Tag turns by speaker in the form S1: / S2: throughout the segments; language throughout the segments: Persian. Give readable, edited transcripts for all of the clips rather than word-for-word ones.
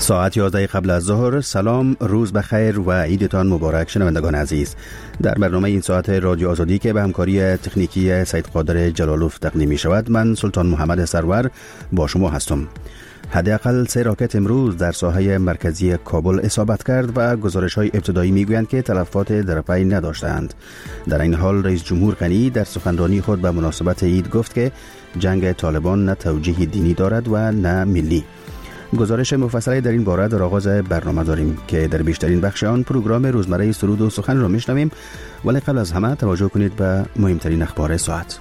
S1: ساعت 11 قبل از ظهر. سلام، روز بخیر و عیدتان مبارک شنوندگان عزیز. در برنامه این ساعت رادیو آزادی که به همکاری تکنیکی سید قادر جلالوف تقدیم می شود، من سلطان محمد سرور با شما هستم. حداقل 3 راکت امروز در ساحه مرکزی کابل اصابت کرد و گزارش‌های ابتدایی می‌گویند که تلفات در پی نداشتند. در این حال رئیس جمهور غنی در سخنرانی خود به مناسبت عید گفت که جنگ طالبان نه توجیه دینی دارد و نه ملی. گزارش مفصلی در این باره در آغاز برنامه داریم که در بیشترین بخش آن پروگرام روزمره سرود و سخن را میشنویم، ولی قبل از همه توجه کنید به مهمترین اخبار ساعت.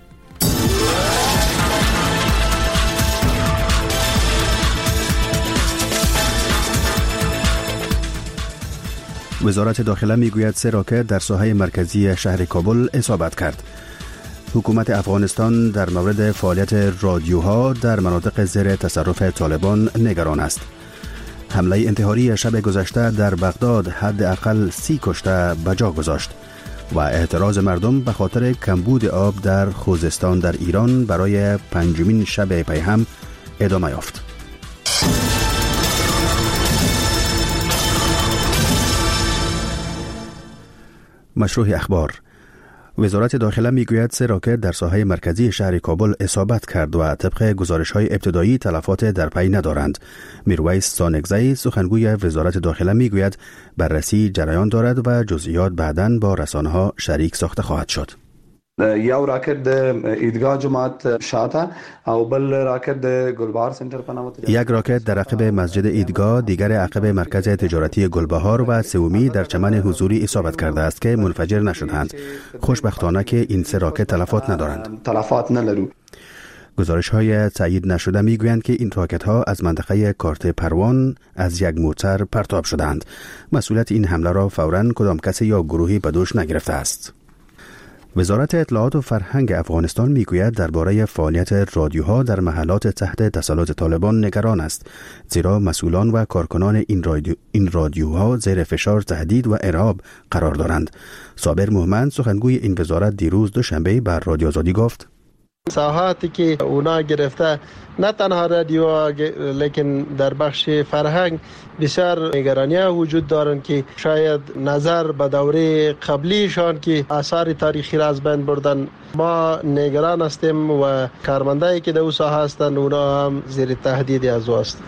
S1: وزارت داخله میگوید 3 راکت در ساحه مرکزی شهر کابل اصابت کرد. حکومت افغانستان در مورد فعالیت رادیوها در مناطق زیر تصرف طالبان نگران است. حمله انتحاری شب گذشته در بغداد حداقل 30 کشته به جا گذاشت و اعتراض مردم به خاطر کمبود آب در خوزستان در ایران برای 5مین شب پی هم ادامه یافت. مشروع اخبار. وزارت داخله میگوید 3 راکت در ساحه مرکزی شهر کابل اصابت کرد و طبق گزارش‌های ابتدایی تلفات در پی ندارند. میرویس سانگزی سخنگوی وزارت داخله میگوید بررسی جریان دارد و جزئیات بعداً با رسانه‌ها شریک ساخته خواهد شد.
S2: یو راکت د ایدگاه جماعت شاته او بل راکت د گلبهار سنټر په نامه.
S1: یک راکت در عقب مسجد ایدگاه، دیگر عقب مرکز تجارتی گلبهار و سومی در چمن حضوری اصابت کرده است که منفجر نشدند. خوشبختانه که این 3 راکت تلفات ندارند.
S2: تلفات ندارند.
S1: گزارش‌های تایید نشده میگویند که این راکت‌ها از منطقه کارت پروان از یک موتر پرتاب شدند. مسئولیت این حمله را فوراً کدام کسی یا گروهی به دوش نگرفته است. وزارت اطلاعات و فرهنگ افغانستان میگوید درباره فعالیت رادیوها در محلات تحت تسلط طالبان نگران است، زیرا مسئولان و کارکنان این رادیوها زیر فشار، تهدید و ارهاب قرار دارند. صابر مومند سخنگوی این وزارت دیروز دوشنبه بر رادیو آزادی گفت
S3: ساحاتی که اونا گرفته نه تنها رادیو لیکن در بخش فرهنگ بسیار نگرانی‌ها وجود دارند که شاید نظر به دوره قبلیشان که آثار تاریخی را از بین بردن. ما نگران هستیم و کارمندایی که در اون ساحه هستند اونا هم زیر تهدید از است.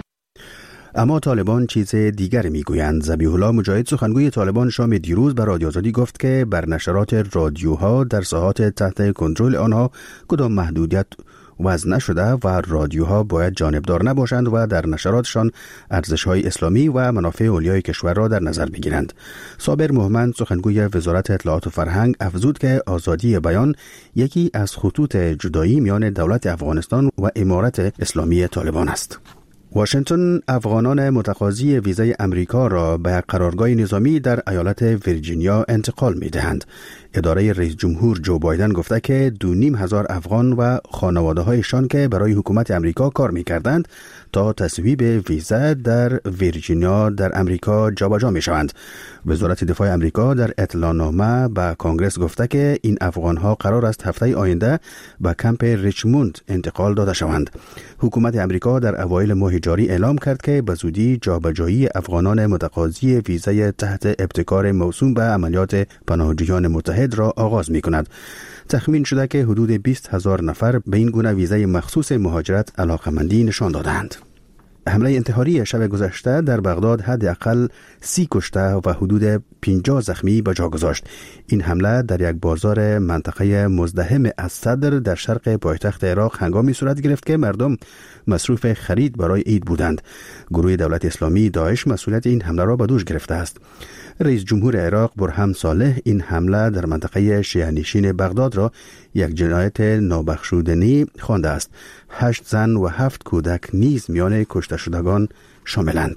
S1: اما طالبان چیز دیگر میگویند. ذبیح الله مجاهد سخنگوی طالبان شام دیروز بر رادیو آزادی گفت که بر نشرات رادیوها در ساحات تحت کنترل آنها کدام محدودیت وضع نشده و رادیوها باید جانبدار نباشند و در نشراتشان ارزش‌های اسلامی و منافع اولیای کشور را در نظر بگیرند. صابر مومند سخنگوی وزارت اطلاعات و فرهنگ افزود که آزادی بیان یکی از خطوط جدایی میان دولت افغانستان و امارت اسلامی طالبان است. واشنگتن افغانان متقاضی ویزای امریکا را به قرارگاه نظامی در ایالت ویرجینیا انتقال می‌دهند. اداره رئیس جمهور جو بایدن گفته که 2,500 افغان و خانواده‌هایشان که برای حکومت امریکا کار می‌کردند تا تصویب ویزا در ویرجینیا در امریکا جابجا می‌شوند. وزارت دفاع امریکا در اطلاعنامه به کانگرس گفته که این افغان‌ها قرار است هفته آینده به کمپ ریچموند انتقال داده شوند. حکومت امریکا در اوایل ماه جاری اعلام کرد که به زودی جابجایی افغانان متقاضی ویزای تحت ابتکار موسوم به عملیات پناهجویان متحد را آغاز می‌کند. تخمین شده که حدود 20,000 نفر به این گونه ویزای مخصوص مهاجرت علاقمندی نشان دادند. حمله انتحاری شب گذشته در بغداد حداقل 30 کشته و حدود 50 زخمی به جا گذاشت. این حمله در یک بازار منطقه مزدحم از صدر در شرق پایتخت عراق هنگامی صورت گرفت که مردم مصروف خرید برای عید بودند. گروه دولت اسلامی داعش مسئولیت این حمله را به دوش گرفته است. رئیس جمهور عراق برهم صالح این حمله در منطقه شیعه‌نشین بغداد را یک جنایت نابخشودنی خوانده است. 8 زن و 7 کودک نیز میان کشته شدگان شاملند.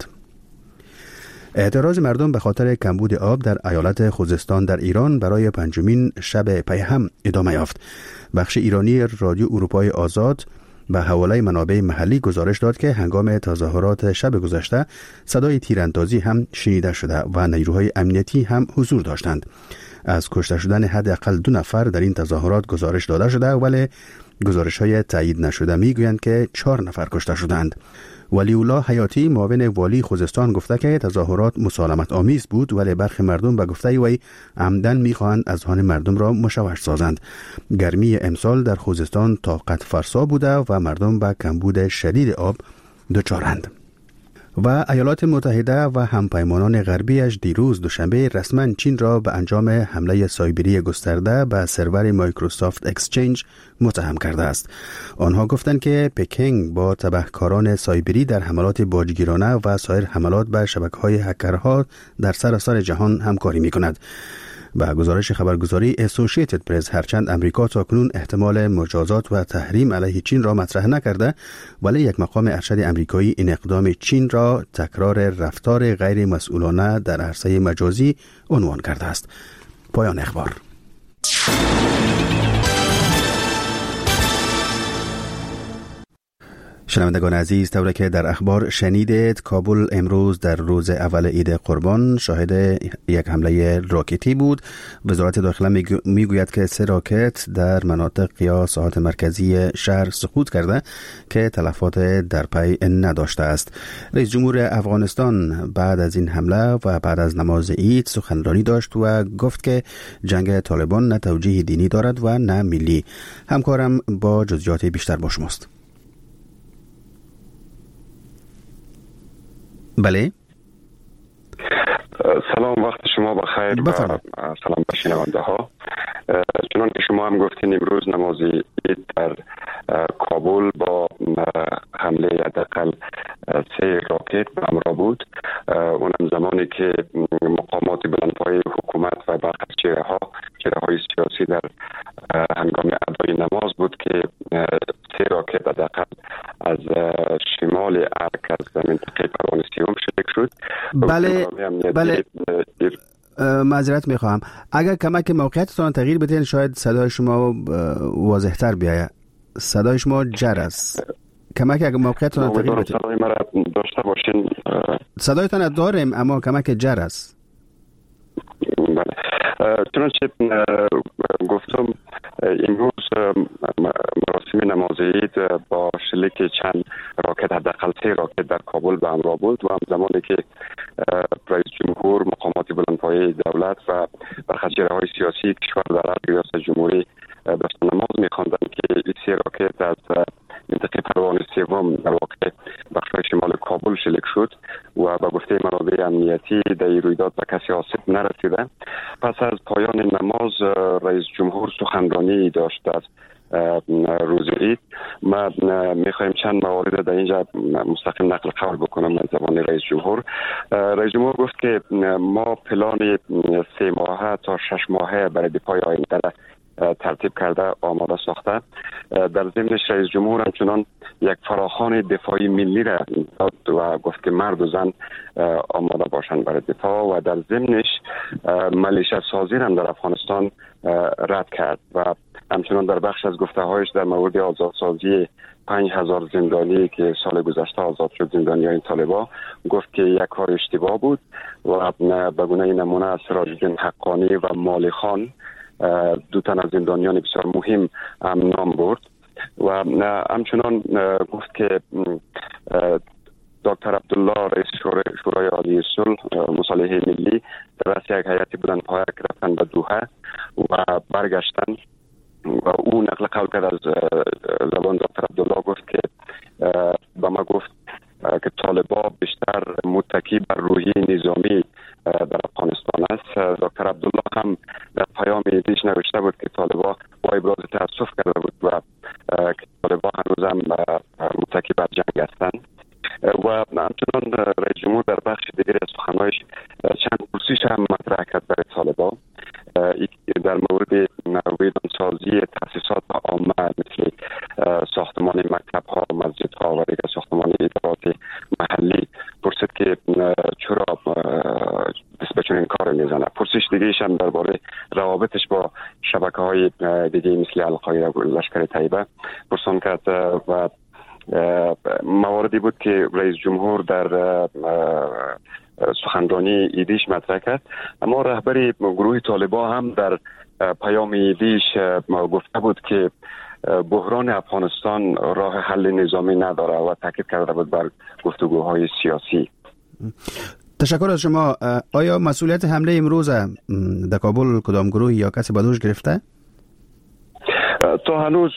S1: اعتراض مردم به خاطر کمبود آب در ایالت خوزستان در ایران برای 5مین شب پی هم ادامه یافت. بخش ایرانی رادیو اروپای آزاد به حواله منابع محلی گزارش داد که هنگام تظاهرات شب گذشته صدای تیراندازی هم شنیده شده و نیروهای امنیتی هم حضور داشتند. از کشته شدن حداقل 2 نفر در این تظاهرات گزارش داده شده، ولی گزارش‌های تایید نشده میگویند که 4 نفر کشته شدند. ولی الله حیاتی معاون والی خوزستان گفته که تظاهرات مسالمت آمیز بود، ولی برخی مردم به گفته وی عمدن میخواهند اذهان مردم را مشوش سازند. گرمی امسال در خوزستان طاقت فرسا بوده و مردم به کمبود شدید آب دچارند. و ایالات متحده و همپیمانان غربیش دیروز دوشنبه رسما چین را به انجام حمله سایبری گسترده به سرور مایکروسافت اکسچنج متهم کرده است. آنها گفتند که پکینگ با تبهکاران سایبری در حملات باجگیرانه و سایر حملات به شبکه‌های هکرها در سراسر جهان همکاری می‌کند. به گزارش خبرگزاری اسوسییتد پرس، هرچند امریکا تاکنون احتمال مجازات و تحریم علیه چین را مطرح نکرده، ولی یک مقام ارشد امریکایی این اقدام چین را تکرار رفتار غیر مسئولانه در عرصه مجازی عنوان کرده است. پایان اخبار. شنوندگان عزیز، طوری که در اخبار شنیدید، کابل امروز در روز اول عید قربان شاهد یک حمله راکتی بود. وزارت داخله میگوید که 3 راکت در مناطق یا ساحات مرکزی شهر سقوط کرده که تلفات در پی نداشته است. رئیس جمهور افغانستان بعد از این حمله و بعد از نماز عید سخنرانی داشت و گفت که جنگ طالبان نه توجیه دینی دارد و نه ملی. همکارم با جزئیات بیشتر با شماست. بله،
S4: سلام، وقت شما بخیر و سلام به شنونده ها. چنان که شما هم گفتین، امروز نماز عید در کابل با حمله حداقل 3 راکت به همراه بود. اونم زمانی که مقامات بلندپایه حکومت و برخی از چهره‌های سیاسی در هنگام ادای نماز بود که 3 راکت حداقل از شمال ارک از منطقه پروانسیوم شلیک شد.
S1: بله معذرت میخواهم، اگر کمک موقعیتتان تغییر بدین شاید صدای شما واضح‌تر بیاید. صدای شما جر است. کمک اگر موقعیتتان تغییر بدین.
S4: صدای مرا داشته باشین.
S1: صدایتان داریم اما کمک جر است.
S4: بله، چنانچه گفتم امروز مراسم نماز عید با شلیک چند راکت، حداقل 3 راکت در کابل به همراه بود و هم زمانی که رئیس جمهور، مقامات بلندپایه دولت و برخی از چهره‌های سیاسی کشور در ریاست جمهوری داشتن نماز می‌خواندند که این 3 راکت از منطقه پروان سوم در واقع بخش‌های شمال کابل شلیک شد و به گفته منابع امنیتی در رویداد به کسی آسیب نرسیده. پس از پایان نماز رئیس جمهور سخنرانی داشت از روز عید. ما میخوایم چند موارد در اینجا مستقیم نقل قول بکنم از زبان رئیس جمهور. رئیس جمهور گفت که ما پلان 3 ماهه تا 6 ماهه برای دفاع آینده ترتیب کرده آماده ساخته. در ضمنش رئیس جمهور همچنان یک فراخوان دفاعی ملی را داد و گفت که مرد و زن آماده باشند برای دفاع و در ضمنش ملیشه سازی هم در افغانستان رد کرد و همچنان در بخش از گفته‌هایش در مورد آزادسازی 5000 زندانی که سال گذشته آزاد شد، زندانیان طالبان، گفت که یک کار اشتباه بود و به گونه نمونه از سراج الدین حقانی و مالی خان 2 تن از زندانیان بسیار مهم نام برد و همچنان گفت که دکتر عبدالله رئیس شورای عالی صلح مصالحه ملی در رأس یک هیئت بلندپایه که رفتن به دوحه و برگشتن و او نقل قول کرد از زبان دکتر عبدالله، گفت که به ما گفت که طالبان بیشتر متکی بر روحیه نظامی در افغانستان است. دکتر عبدالله هم در پیام ایدیش نوشته بود که طالبان با ابراز تاسف کرده بود و که طالبان هنوز هم متکی بر جنگ هستند و همچنان رئیس جمهور در بخش دیگر از سخنانش چند پرسش هم مطرح کرد برای طالبان در مورد ویرانسازی تأسیسات عامه مثل ساختمان مکتب ها، مسجد ها و دیگر ساختمان ادارات محلی. پرسید که چرا دست به چنین کار میزنه. پرسش دیگه‌ایش هم درباره روابطش با شبکه‌های دیگه مثل القاعده و لشکر طیبه پرسان کرد و مواردی بود که رئیس جمهور در سخنرانی ایدیش مطرح کرد. اما رهبر گروه طالبان هم در پیام ایدیش گفته بود که بحران افغانستان راه حل نظامی نداره و تاکید کرده بود بر گفتگوهای سیاسی.
S1: تشکر از شما. آیا مسئولیت حمله امروز در کابل کدام گروه یا کسی به دوش گرفته؟
S4: تا هنوز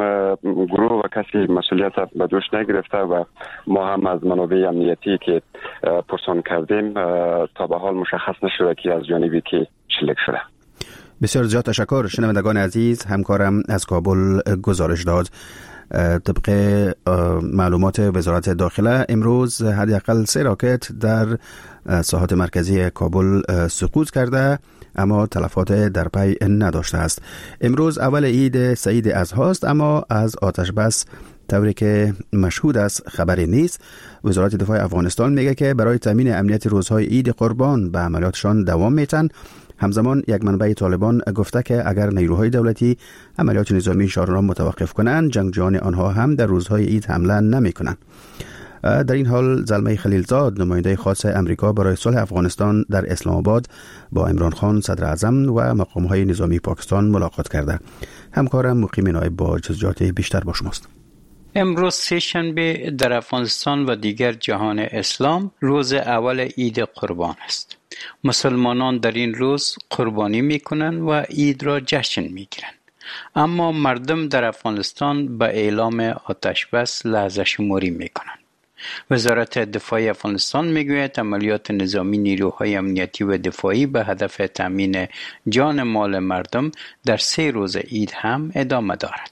S4: گروه و کسی مسئولیت به دوش نگرفته و ما هم از منابع امنیتی که پرسان کردیم تا به حال مشخص نشده که از جانبی که شلیک شده.
S1: بسیار زیاد تشکر. شنوندگان عزیز، همکارم از کابل گزارش داد. طبق معلومات وزارت داخله امروز حداقل 3 راکت در ساحات مرکزی کابل سقوط کرده اما تلفات در پی نداشته است. امروز اول عید سعید اضحی است اما از آتش بس طوری که مشهود است خبری نیست. وزارت دفاع افغانستان میگه که برای تامین امنیت روزهای عید قربان به عملیاتشان دوام میتن. همزمان یک منبع طالبان گفته که اگر نیروهای دولتی عملیات نظامیشان را متوقف کنند، جنگجویان آنها هم در روزهای عید حمله نمی کنند. در این حال زلمه خلیلزاد، نماینده خاص امریکا برای صلح افغانستان در اسلام آباد، با عمران خان صدر اعظم و مقامهای نظامی پاکستان ملاقات کرده. همکارم مقیم نایب با جزئیات بیشتر با شماست.
S5: امروز سه‌شنبه در افغانستان و دیگر جهان اسلام روز اول عید قربان است. مسلمانان در این روز قربانی میکنند و عید را جشن میگیرند. اما مردم در افغانستان به اعلام آتش بس لحظه شماری میکنند. وزارت دفاع افغانستان میگوید عملیات نظامی نیروهای امنیتی و دفاعی به هدف تامین جان مال مردم در 3 روز عید هم ادامه دارد.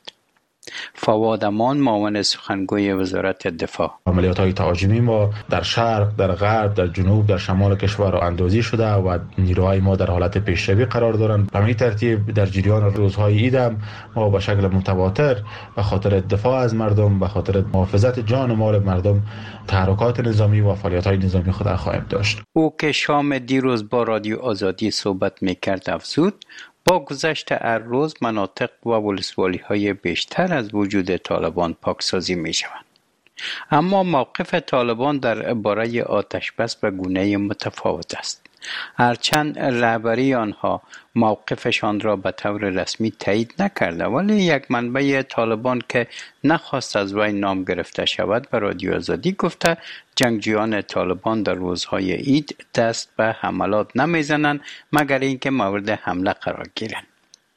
S5: فواد امان، معاون سخنگوی وزارت دفاع:
S6: عملیات‌های تهاجمی ما در شرق، در غرب، در جنوب، در شمال کشور اندازی شده و نیروهای ما در حالت پیشروی قرار دارند. به همین ترتیب در جریان روزهای عید هم ما به شکل متواتر به خاطر دفاع از مردم، به خاطر محافظت جان و مال مردم تحرکات نظامی و فعالیت‌های نظامی خود خواهیم داشت.
S5: او که شام دیروز با رادیو آزادی صحبت می‌کرد افزود با گذشت هر روز مناطق و ولسوالی‌های بیشتر از وجود طالبان پاکسازی می‌شوند. اما موقف طالبان درباره آتش بس به گونه متفاوت است. هرچند رهبری آنها موقفشان را به طور رسمی تایید نکرده، ولی یک منبع طالبان که نخواست از وی نام گرفته شود به رادیو آزادی گفته جنگجویان طالبان در روزهای عید دست به حملات نمیزنند مگر اینکه مورد حمله قرار گیرند.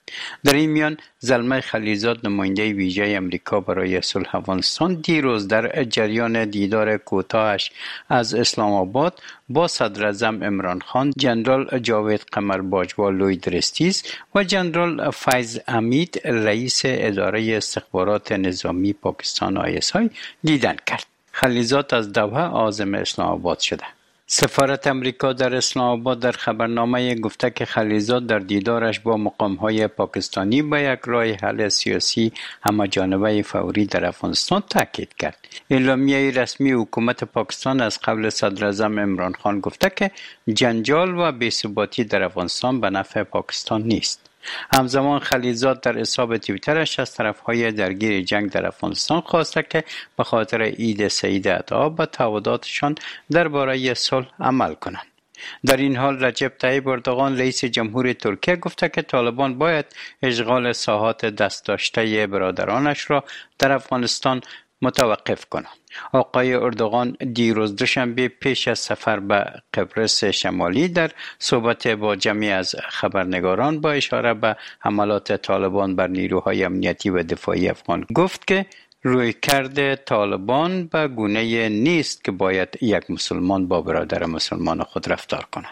S5: در این میان زلمه خلیلزاد، نماینده ویژه امریکا برای صلح افغانستان، دیروز در جریان دیدار کوتاهش از اسلام آباد با صدر اعظم عمران خان، جنرال جاوید قمر باجوا لوی درستیز و جنرال فیض حمید رئیس اداره استخبارات نظامی پاکستان ISI دیدن کرد. خلیلزاد از دوحه عازم اسلام آباد شده. سفارت امریکا در اسلام آباد در خبرنامه گفته که خلیلزاد در دیدارش با مقام‌های پاکستانی به یک راه حل سیاسی همه‌جانبه فوری در افغانستان تاکید کرد. اعلامیه رسمی حکومت پاکستان از قبل صدر اعظم عمران خان گفته که جنجال و بی‌ثباتی در افغانستان به نفع پاکستان نیست. همزمان خلیلزاد در حساب توییترش از طرفهای درگیر جنگ در افغانستان خواسته که به خاطر عید سعید اضحی به تعهداتشان درباره صلح عمل کنند. در این حال رجب طیب اردوغان رئیس جمهور ترکیه گفته که طالبان باید اشغال ساحات دست داشته برادرانش را در افغانستان متوقف کنند. آقای اردوغان دیروز دوشنبه پیش از سفر به قبرس شمالی در صحبت با جمعی از خبرنگاران با اشاره به حملات طالبان بر نیروهای امنیتی و دفاعی افغان گفت که رویکرد طالبان به گونه نیست که باید یک مسلمان با برادر مسلمان خود رفتار کند.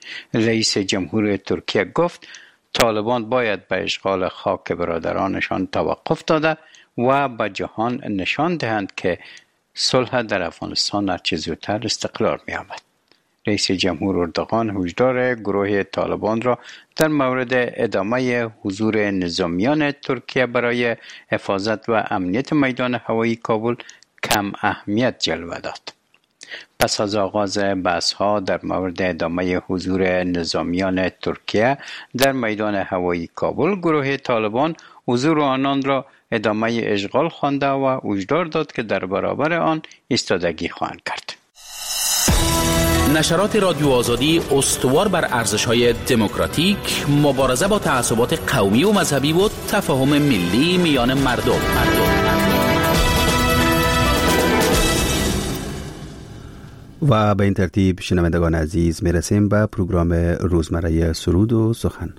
S5: رئیس جمهور ترکیه گفت طالبان باید به اشغال خاک برادرانشان توقف داده و به جهان نشان دهند که صلح در افغانستان هرچه زودتر استقرار می‌یابد. رئیس جمهور اردوغان هشدار گروه طالبان را در مورد ادامه حضور نظامیان ترکیه برای حفاظت و امنیت میدان هوایی کابل کم اهمیت جلوه داد. پس از آغاز بحث‌ها در مورد ادامه حضور نظامیان ترکیه در میدان هوایی کابل، گروه طالبان حضور آنان را ادامه اشغال خوانده و هشدار داد که در برابر آن ایستادگی خواهند کرد.
S7: نشرات رادیو آزادی استوار بر ارزش‌های دموکراتیک، مبارزه با تعصبات قومی و مذهبی و تفاهم ملی میان مردم.
S1: و به این ترتیب شنوندگان عزیز میرسیم به پروگرام روزمره سرود و سخن.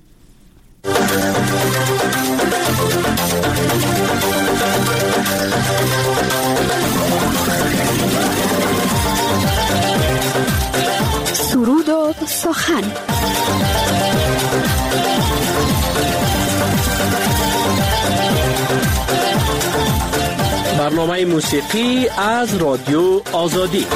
S8: سرود و سخن.
S9: برنامه موسیقی از رادیو آزادی.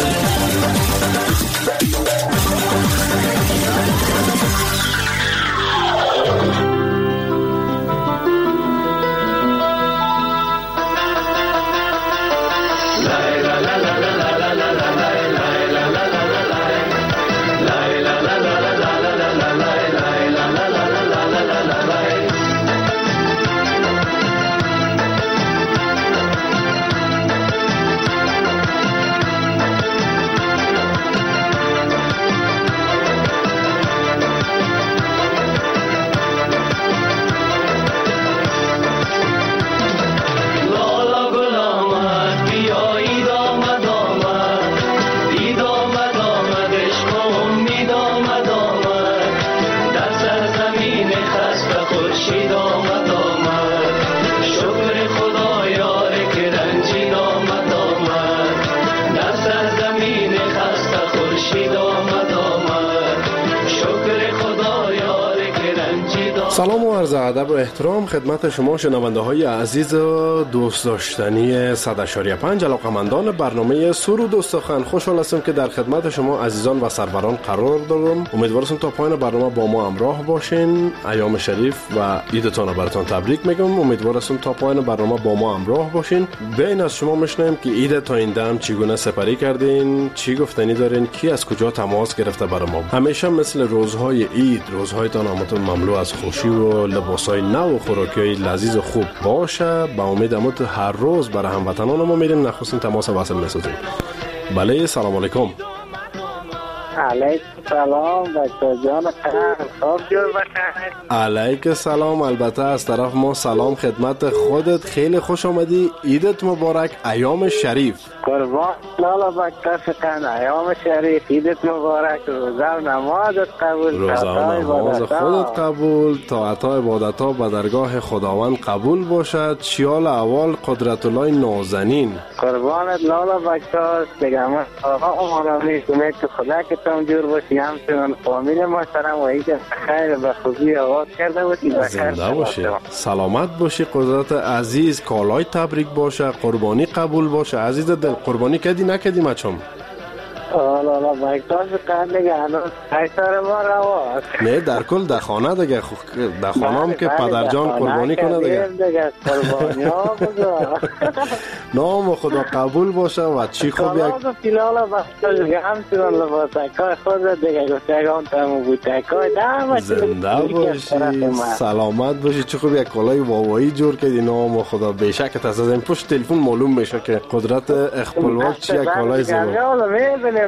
S9: سلام و عرض ادب و احترام خدمت شما شنونده های عزیز و دوست داشتنی 100.5 علاقمندان برنامه سرود و سخن. خوشحال هستم که در خدمت شما عزیزان و سروران قرار دارم. امیدوارم تا پایان برنامه با ما همراه باشین. ایام شریف و عیدتان براتون تبریک میگم. امیدوارم تا پایان برنامه با ما همراه باشین. بین از شما میشنویم که عید تا این دم چگونه سپری کردین، چی گفتنی دارین، کی از کجا تماس گرفته برای ما. همیشه مثل روزهای عید، روزهایتان همتون مملو از خوشی و لباسای نو و خوراکیای لذیذ و خوب باشه. با امید هر روز برای هموطنان ما میریم نخستین تماس وصل میسازیم. بله، سلام علیکم.
S10: علیکم سلام بچه جان، خواب جور بخیر.
S9: علیکم سلام. البته از طرف ما سلام خدمت خودت. خیلی خوش آمدی. عیدت مبارک، ایام شریف.
S10: قربان لالا بکتا فکن، ایام شریف، عیدت مبارک. روزه و نمازت قبول،
S9: روزه و نماز خودت قبول، طاعت و عبادت ها به درگاه خداوند قبول باشد. شیال اول قدرت الله نازنین.
S10: قربانت لالا بکتا دیگه. من آقا امانامی امید که خدا که تم جور باشی، همچنان فامیل محترم و عید خیر به خوبی آغاز کرده باشی.
S9: زنده باشی، سلامت باشی. قدرت عزیز کالای تبریک باشه، قربانی قبول باشه. عزیز دل، قربانی کردی نکردی مچم؟
S10: لالا بکتاش قد دیگه هنوز ایسار ما رواست.
S9: نه در کل در خانه دیگه، در خانه هم که پدر جان قربانی کنه دیگه
S10: قربانی ها بزا
S9: نام خدا قبول باشه. و چی خوب یک
S10: لالا بکتاش دیگه همچنان لباسکای خود دیگه گفتگان تمو بودکای
S9: زنده باشی، سلامت باشی. چی خوب یک کالای واوایی جور کردی. نام خدا بیشکت از این پشت تلفن معلوم میشه که قدرت اخپلواک چی یک کالای زیبا.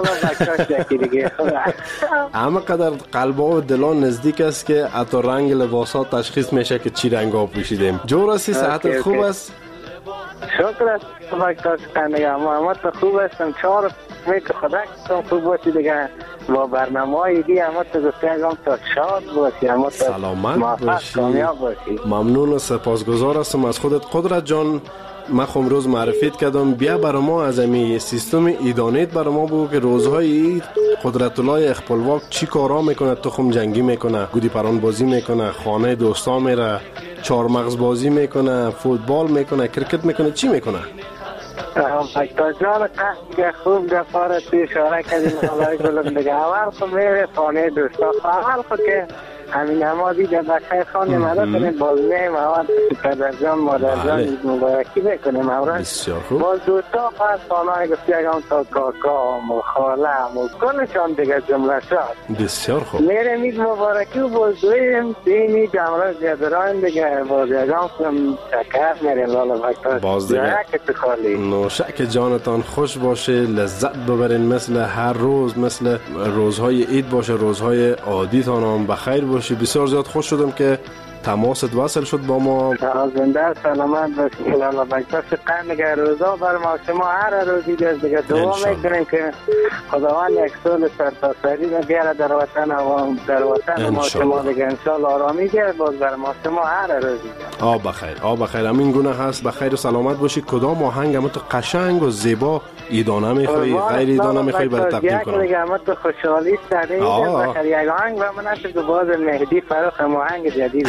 S9: همه قدر قلبا و دلان نزدیک است که حتی رنگ لباسات تشخیص میشه که چی رنگ ها پوشیدیم. جور هستی؟ صحتت خوب است؟
S10: شکر است بکتاش کنگه. محمد خوب هستم. 4 میک خدا کتم خوب باشی دیگه. با برنامه های دی همه تو گفتگم تا شاد باشی،
S9: سلامت باشی،
S10: کامیاب باشی.
S9: ممنون و سپاسگزار هستم از خودت قدرت جان. من خود روز معرفیت کردم، بیا برای ما از امی سیستم ایدانیت برای ما بگو که روزهای قدرت الله اخپلواک چی کارا میکنه. تخم جنگی میکنه، گودی پران بازی میکنه، خانه دوستا میره، چارمغز بازی میکنه، فوتبال میکنه، کرکت میکنه، چی میکنه؟
S10: بکتا جان که خوب دفاره توی اشاره کردیم. الله گلم دیگه اول خود میره خانه دوستا. اول خود که همین نمازی در بخیر خانه مرا کنیم بازمه مواد پدرجان مادرجان عید مبارکی بکنیم امروز.
S9: بسیار خوب.
S10: باز دوستا فرد خانه گفتی اگه تا کاکام و خالم و کلشان دیگه جمله شد.
S9: بسیار خوب.
S10: میرم عید مبارکی و باز دویم دینی جمله زیادران دیگه باز یکم کنم شکر میریم لالا بکتاش
S9: باز دیگه نوشه که جانتان خوش باشه، لذت ببرین مثل هر روز، مثل روزهای عید باشه، روزهای عادی تانم بخیر باشه. بسیار زیاد خوش شدم که تماست وصل شد با ما.
S10: زنده سلامت باشید لالا بکتاش قنگ روزا بر ما شما هر روزی دیگه دعا میکنیم که خداوند یک سال سرتاسری بیاره در وطن ما شما دیگه انشالله آرامی بیاره باز بر ما شما هر روزی
S9: بخیر همین گونه هست. بخیر و سلامت باشی. کدام آهنگ هم تو قشنگ و زیبا ایدانه میخوایی غیر ایدانه میخوایی برای تقدیم کنم؟
S10: یک دیگه تو خوشحالی سره بخیر یک آهنگ و من هست که باز مهدی فراخ آهنگ جدید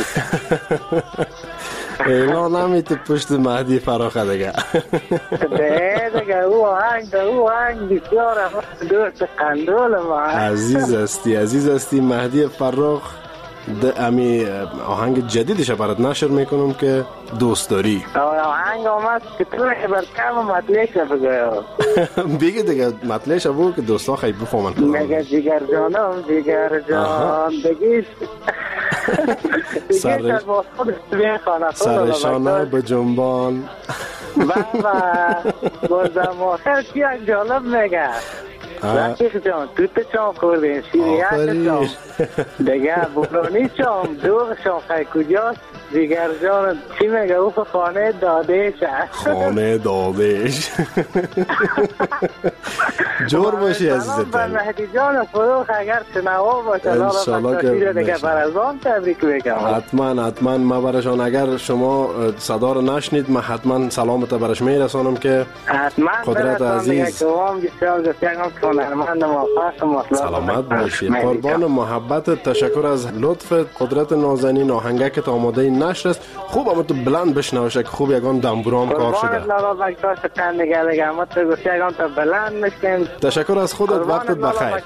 S9: اینا نمیتو پشت مهدی فراخ دیگه
S10: او آهنگ بسیار دوست قندول ما
S9: عزیز استی مهدی فراخ امی آهنگ جدیدش برات نشر میکنم که دوست داری.
S10: آهنگ آمد که تو که برکم مطلعش بگه
S9: بگه دیگه مطلعش بگو که دوستا خیلی بفهمن.
S10: مگه جگر جان بگیش
S9: سرشانه به جنبان
S10: بازم آخر چی یک جالب میگه رفیق جان توت چام خوردین شیریک چام دیگه بولونی چام دوغ شام خیلی کجاست دیگر جان چی میگه او خانه دادهش جور باشی عزیزتان. بر مهدی جان فروخ اگر شنوا باشه انشالله که دیگه برازان تبریک بگم.
S9: حتما ما برشان اگر شما صدا رو نشنید من حتما سلامت برش میرسانم که قدرت عزیز سلامت باشی. قربان محبت، تشکر از لطفت. قدرت نازنین آهنگه که آماده نشر است. خوب اما تو بلند بشنوشه که خوب یگان دنبورام کار شده. تشکر از خودت. وقتت بخیر.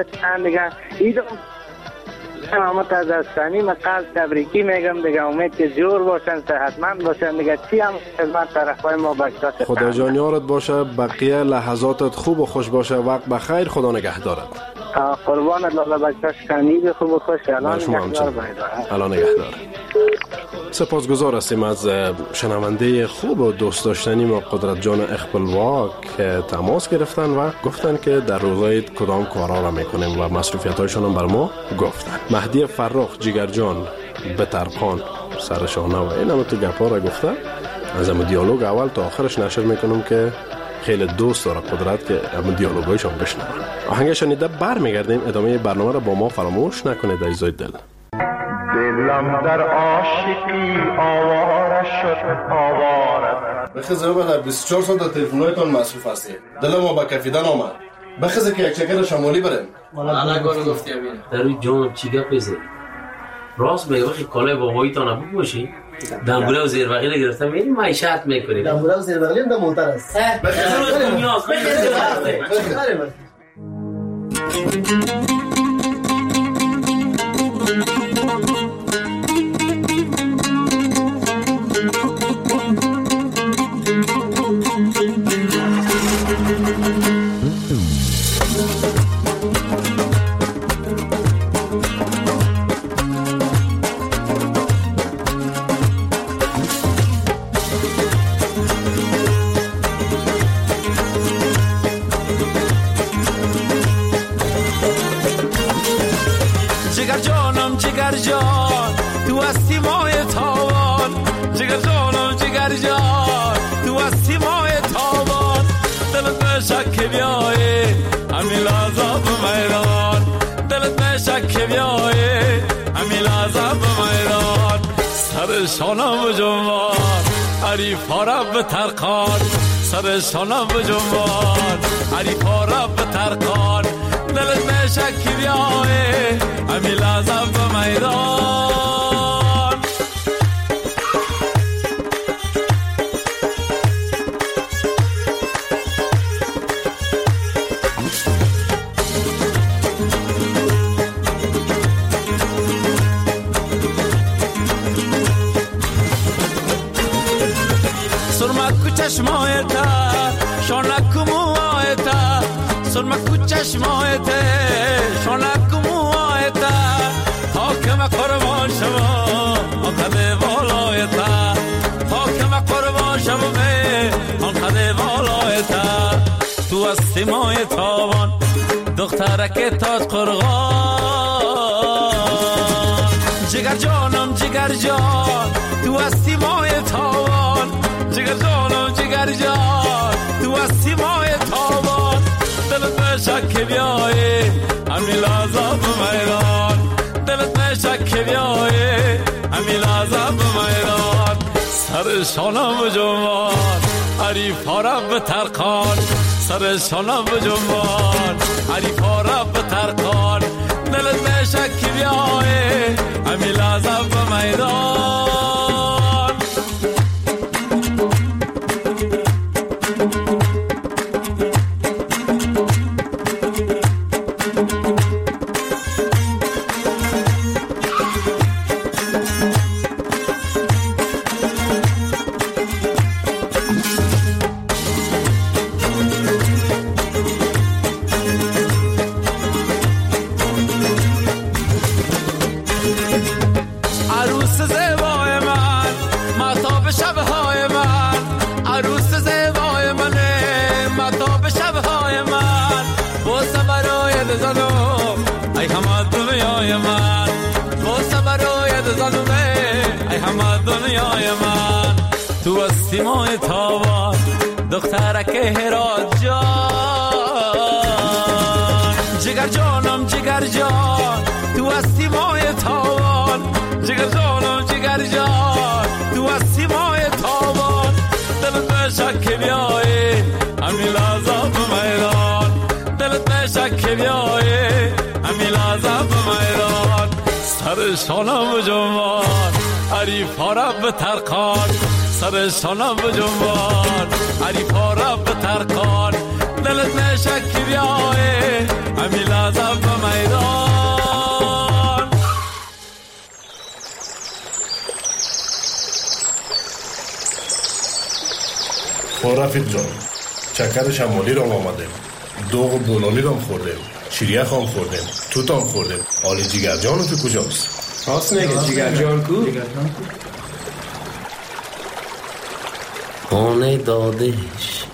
S10: سلامت از دستانی من قلب تبریکی میگم دیگه. امید که جور باشن صحتمند باشن دیگه. چی هم خدمت طرفای ما بکتاش
S9: خدا جانیارت باشه. بقیه لحظاتت خوب و خوش باشه. وقت بخیر. خدا نگهدارت.
S10: قربانت لالا بکتاش کنید خوب و خوش.
S9: الان نگهدار. سپاسگزار هستیم از شنونده خوب و دوست داشتنی ما قدرت جان اخبلوا که تماس گرفتن و گفتن که در روزهای کدام کارا را میکنیم و مصروفیت هایشان هم بر ما گفتن. مهدی فراخ جگر جان به ترقان سرشانه و این هم تو گپا را گفتن. از هم دیالوگ اول تا آخرش نشر میکنم که خیلی دوست داره قدرت که هم دیالوگایشان بشنون. آهنگ شنیده بر میگردیم. ادامه برنامه را با ما فراموش نکنید عزیزای دل.
S8: دلم در عاشقی آواره شد آواره.
S9: بخیزه ببینه 24 ساعت در تلفن‌هایتان مصروف هستی. دل ما با کفیدن آمد. بخیزه که یک چکر شمالی بریم.
S11: والا نگاه گفتی امین در روی جانم چی گپ بزنی؟ راست میگه وقتی کالای باباییتان ابو باشی دنبوله و زیربغیل گرفتم میری معیشت میکنی.
S12: دنبوله و زیربغیل هم موتر است.
S11: بخیزه دنیاست. بخیزه
S13: جگر جان تو هستی مای تاوان. جگر جانم جگر جان تو هستی مای تاوان. دلت نشک بیایی همین لحظه به میدان. دلت نشک بیایی همین لحظه به میدان. سر شانم به جنبان عریفا را به ترقان. سر شانم به جنبان عریفا را به ترقان. دلت نشک بیایی همین لحظه به میدان. چشمایتا شانک موایتا سرمکو چشمایتا شانک موایتا حاکم قربان شما آنقدر بالایتا حاکم قربان شما آنقدر بالایتا تو هستی مای تابان دخترک تاج قرغان جگر جانم جگر جان تو هستی مای تابان جگر جانم جگر جان تو هستی مای تابان دلت نشک بیایی همی لازم میدان دلت نشک بیایی همی لازم میدان سر شانم جوان عریفا رب ترقان سر شانم جوان عریفا رب ترقان دلت نشک بیایی همی لازم میدان تو هستی مای تابان دخترک هرات جان جگر جانم جگر جان تو هستی مای تابان جگر جانم جگر جان تو هستی مای تابان دلت نشک بیایی همی لازم میدان دلت نشک بیایی همی لازم میدان سر شانم جوان عریفا رب ترقان سر شانم جوان عریفا رب ترقان دلت نشک بیایی همی لازم میدان
S9: رفیق جان چکر شمالی را آمده دوغ بولانی را خوردیم شیریخ هم خوردیم توت هم خوردیم حال جیگر جان تو کجاست؟
S3: راست میگه جیگر جان کو؟
S11: خانه دادش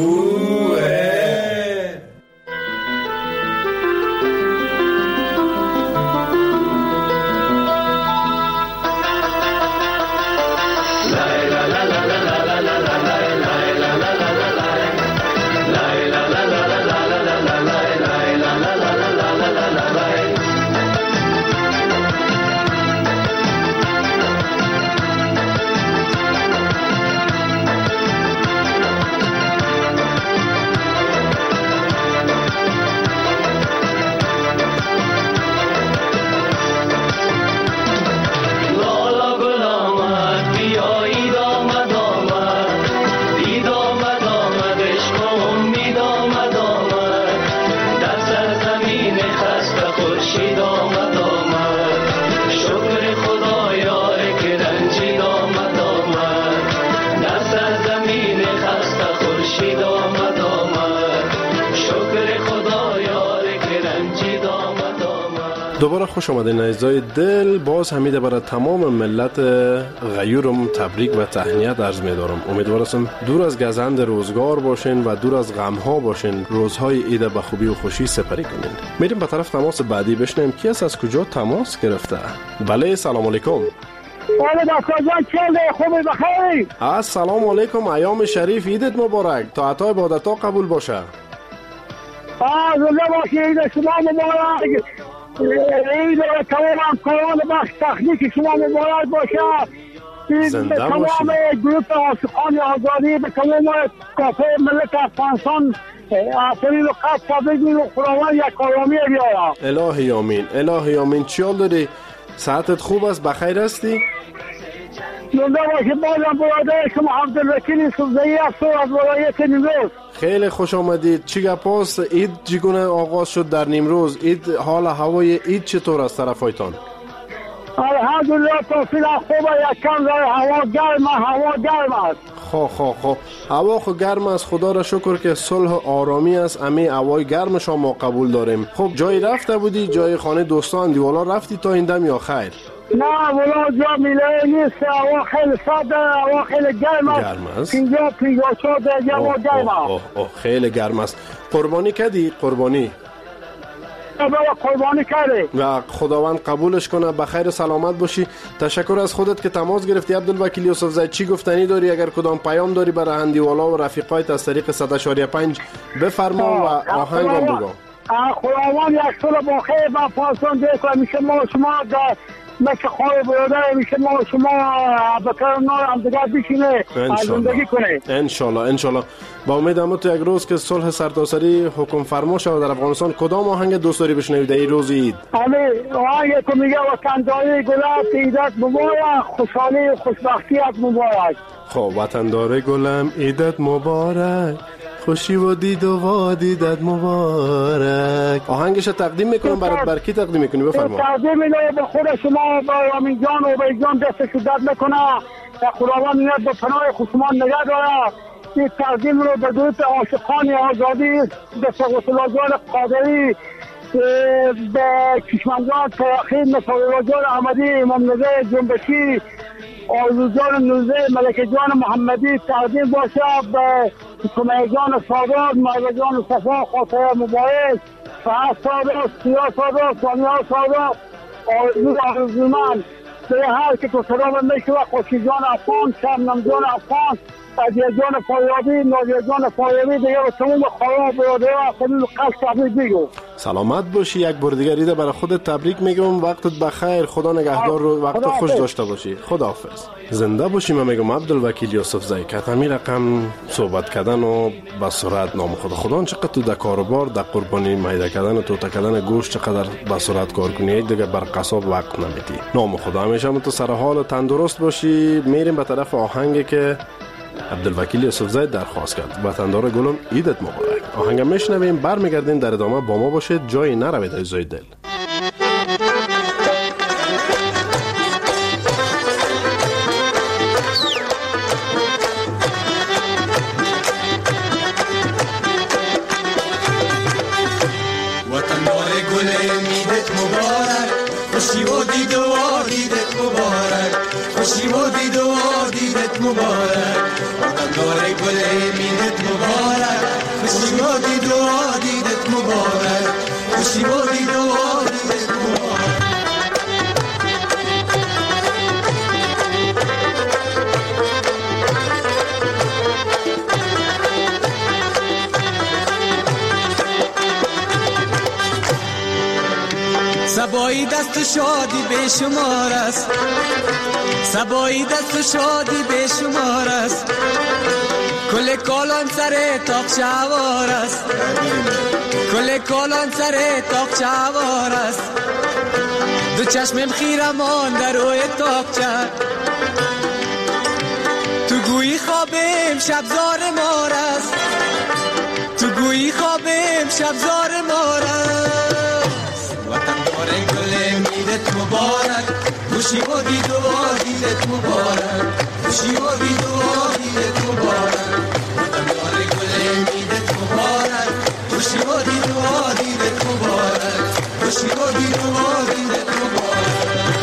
S9: دوباره خوش آمدین عزیزای دل. باز همیده برای تمام ملت غیورم تبریک و تهنیت عرض می‌دارم. امیدوارم دور از گزند روزگار باشین و دور از غم ها باشین، روزهای عید به خوبی و خوشی سپری کنین. میریم به طرف تماس بعدی بشنیم کی از کجا تماس گرفته. بله سلام علیکم.
S14: خوبی بخیر.
S9: السلام علیکم، ایام شریف عیدت مبارک، طاعت و عبادت ها قبول باشه.
S14: زنده باشی، عید شما مبارک. عید تمام کاران بخش تخلیق شما مبارک باشه.
S9: زنده باشی.
S14: تمام گروپ عاشقان آزادی به تمام کافه ملت افغانستان آفرین و قصد بگیر و خداوند یک کارامی بیاره.
S9: الهی آمین، الهی آمین. چی حال داری؟ صحتت خوب است؟ بخیر هستی؟
S14: زنده باشی. بازم برادر شما عبدالوکیل سبزئی افسر از ولایت نیمروز.
S9: خیلی خوش آمدید. چی گپاست؟ عید چگونه آغاز شد در نیمروز؟ عید، حال هوای عید چطور است طرفایتان؟
S14: الحمدلله توفیق خوبه، یک کم داره، هوا گرم است.
S9: خو هوا خو گرم است، خدا را شکر که صلح و آرامی است. امی هوای گرم شما ما قبول داریم. خب جای رفته بودی، جای خانه دوستان دیوالا رفتی تا این دم یا خیر؟
S14: نه ولا جا میله نیست، هوا خیلی ساده، هوا خیلی گرم است. 54 درجه هوا گرم است.
S9: خیلی گرم است. قربانی کردی؟ قربانی
S14: کرده
S9: و خداوند قبولش کنه. بخیر سلامت باشی. تشکر از خودت که تماس گرفتی. عبدالوکیل یوسف زی، چی گفتنی داری؟ اگر کدام پیام داری برای هندیوالا و رفیقایت از طریق 100.5 بفرما و آهنگ هم بگو.
S14: خداوند یک سال بخیر با پاسون دیگه میشه ما شما مثل خواهی برادر میشه ما شما بکر نار هم دیگه بشینه زندگی کنه
S9: انشالله. با امید هم تو یک روز که صلح سرتاسری حکم فرما شود در افغانستان، کدام آهنگ دوست داری بشنوی در این روز عید؟
S14: آهنگ که میگه وطنداری گلم عیدت مبارک، خوشحالی و خوشبختیت مبارک.
S9: خب وطنداری گلم عیدت مبارک، خوشی و دید و دیدت مبارک. آهنگش تقدیم میکنم برات. بر کی تقدیم میکنی؟ بفرما.
S14: تقدیم میکنم به خود شما، با رامین جان و به جان دستش درد نکنه، خداوند نیت به پناه خصومان نگه داره. این تقدیم رو به دوست عاشقان آزادی، به سقوط‌الله جان قادری، به کشمنجان تراخی، مساوی جان احمدی، امام نظر جنبشی، آرزو جان نوزه، ملکه جان محمدی تقدیم باشه به سمیه جان سادات، مرد جان صفا، خاطر مبارک، فهد سادات، سیا سادات، سانیا سادات، آرزو من به هر که تو سلام میشوه، خوشی جان افغان، شبنم جان افغان، عزیز جان فایابی، نازیه جان فایابی، دیگه به تمام خواهان برادر خودم قلب تبریک میگم.
S9: سلامت باشی. یک بار دیگر ایده برای خودت تبریک میگم. وقتت بخیر، خدا نگهدار رو وقت خوش داشته باشی. خداحافظ. زنده باشی. من میگم عبدالوکیل یوسف زی که همین رقم صحبت کردن و به سرعت نام خدا چقدر تو در کاروبار در قربانی میده کردن و توته کردن گوشت چقدر به سرعت کار کنی، دیگه بر قصاب وقت نمیدی. نام خدا همیشه تو سر حال و تندرست باشی. میریم به طرف آهنگی که عبدالوکیل یوسف زی درخواست کرد. وطندار گلم عیدت مبارک. آهنگ میشنویم، برمیگردیم در ادامه با ما باشید، جایی نروید عزیزای دل.
S15: وطندار گلم عیدت مبارک، خوشی و دید و دیدت مبارک، خوشی و دید و دیدت مبارک. وطندار گلم عیدت مبارک، خوشی و دید و دیدت مبارک، خوشی و دید و دیدت مبارک. سبایی دست شادی به شمار است، سبایی دست شادی به شمار است، کل کالان سر تاق شوار است، کل کالان سر تاق شوار است. دو چشمم خیرمان در روی تاقچه، تو گویی خوابم شبزار مار است، تو گویی خوابم شبزار مار است. وطندار گلم عیدت مبارک، خوشی و دید و دیدت مبارک، خوشی و دید و دیدت مبارک. وطندار گلم عیدت مبارک، خوشی و دید و دیدت مبارک، خوشی و دید و دیدت مبارک.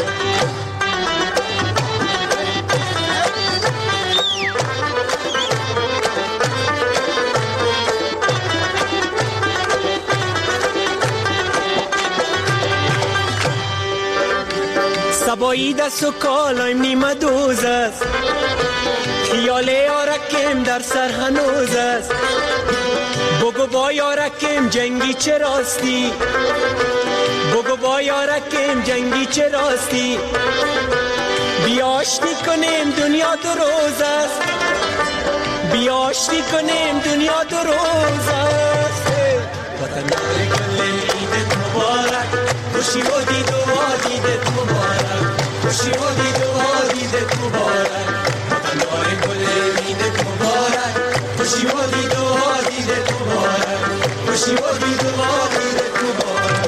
S16: سبایی دست و کالایم نیمه دوز است، خیال یارکم در سر هنوز است. بگو با یارکم جنگی چه راستی، بگو با یارکم جنگی چه راستی. بیاشتی کنیم دنیا دو روز است، بیاشتی کنیم دنیا دو روز است. وطندار گلم عیدت مبارک، خوشی و دید و دیدت مبارک، خوشی و دید و دیدت مبارک. وطندار گلم عیدت مبارک، خوشی و دید و دیدت مبارک، خوشی و دید و دیدت مبارک.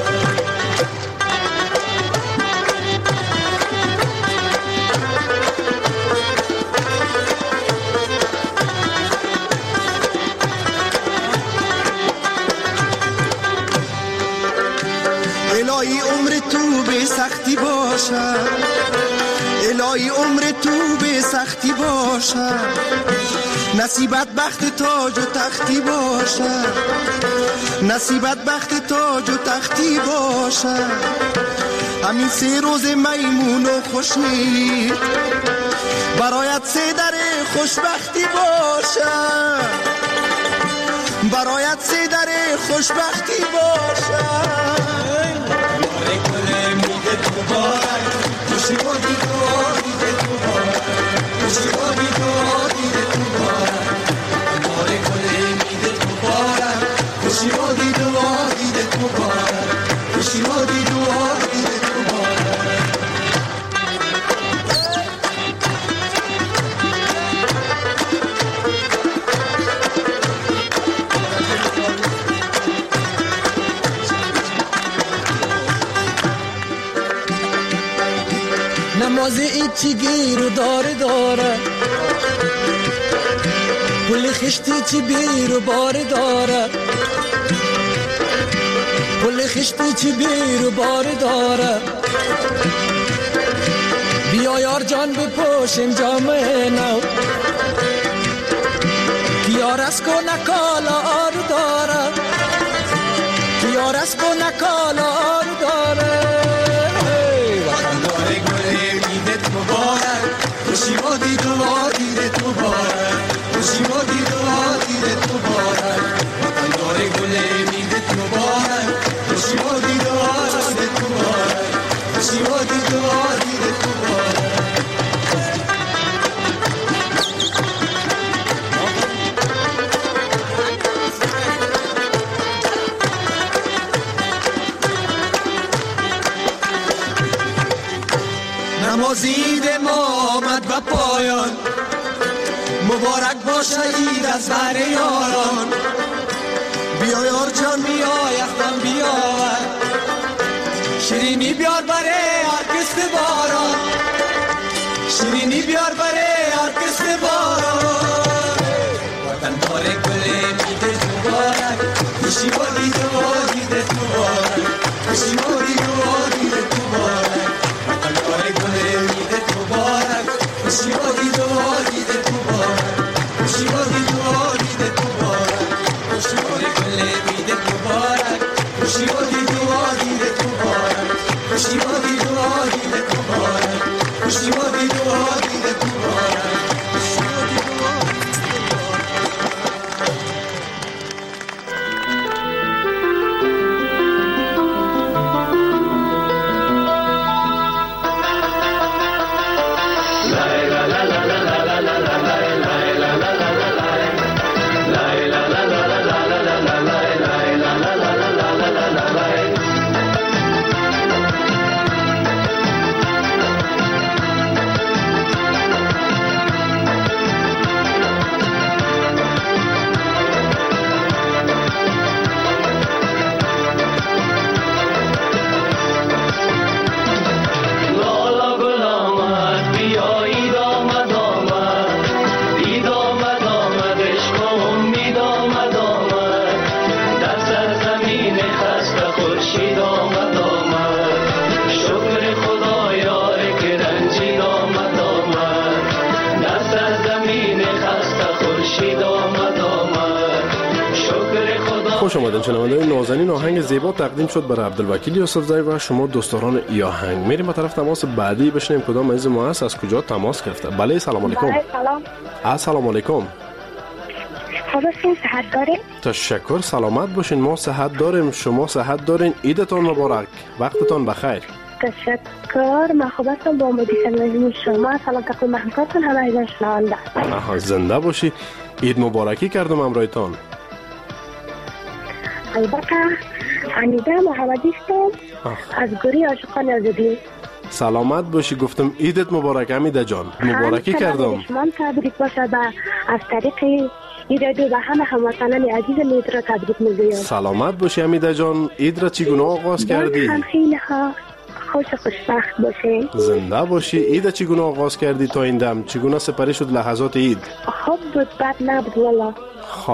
S15: باشد، الهی عمر تو به سختی باشد، نصیبت بخت تاج و تختی باشد، نصیبت بخت تاج و تختی باشد، همین 3 روز میمون و خوشنید برایت 3 در خوشبختی باشد، برایت 3 در خوشبختی باشد. ماره گل میده تو بارک، خوشی و دیده تو بارک، خوشی و دیده تو بارک، ماره گل میده تو بارک، خوشی و دیده تو بارک، خوشی و دیده تو بارک. نماز ایچی گیر و داره پل خشتی چی بیر و باره پل خشتی چی بیر و باره بیا یار جان بپوشیم جامعه نو، یار از کو نکالا آرو داره، یار از کو نکالا آرو داره. خوشی و دیده تو بارک، خوشی و دیده تو بارک، وطن داره گل میده تو بارک، خوشی و دیده تو بارک، خوشی و دیده تو بارک. نمازید ما آمد و پایان، مبارک باشه عید از بر یاران، بیا یار جان بیا یختم بیاور، شیرینی بیار بره هر کس باران، شیرینی بیار بره هر کس باران. وطن داره گل میده تو بارک، خوشی و دیده تو بارک، خوشی و دیده تو بارک، وطن داره گل میده تو بارک، خوشی و دیده تو بارک، خوشی و دیده تو بارک، خوشی و گل میده تو بارک، خوشی و دیده تو بارک، خوشی و دیده تو بارک، خوشی و دیده تو بارک. خوش آمدین شنوندگان نازنین. آهنگ زیبا تقدیم شد برای عبدالوکیل یوسفزئی و شما دوستداران ای آهنگ. میریم طرف تماس بعدی بشنیم کدام عزیز ما هست، از کجا تماس گرفته. بله سلام علیکم.
S17: بله سلام.
S15: السلام علیکم.
S17: خودتون صحت دارین؟
S15: تشکر، سلامت باشین. ما صحت داریم، شما صحت دارین. عیدتان مبارک، وقتتان بخیر.
S17: تشکر. من خوب هستم. با مدیر تلویزیون شما سلام تقدیم همکارتون همه ایزان شنونده.
S15: زنده باشی. عید مبارکی کردم امرایتان.
S17: البته حمیده محمدی هستم از گوری عاشقان آزادی.
S15: سلامت باشی. گفتم عیدت مبارک حمیده جان، مبارکی کردم.
S17: شما تبریک باشه از طریق عید و همه هموطنان عزیز عید را تبریک میگویم.
S15: سلامت باشی حمیده جان. عید را چگونه آغاز کردی؟
S17: خیلی خوش و خوشبخت باشی.
S15: زنده باشی. عید چگونه آغاز کردی تا این دم؟ چگونه سپری شد لحظات عید؟
S17: خوب بود، بد نبود والا.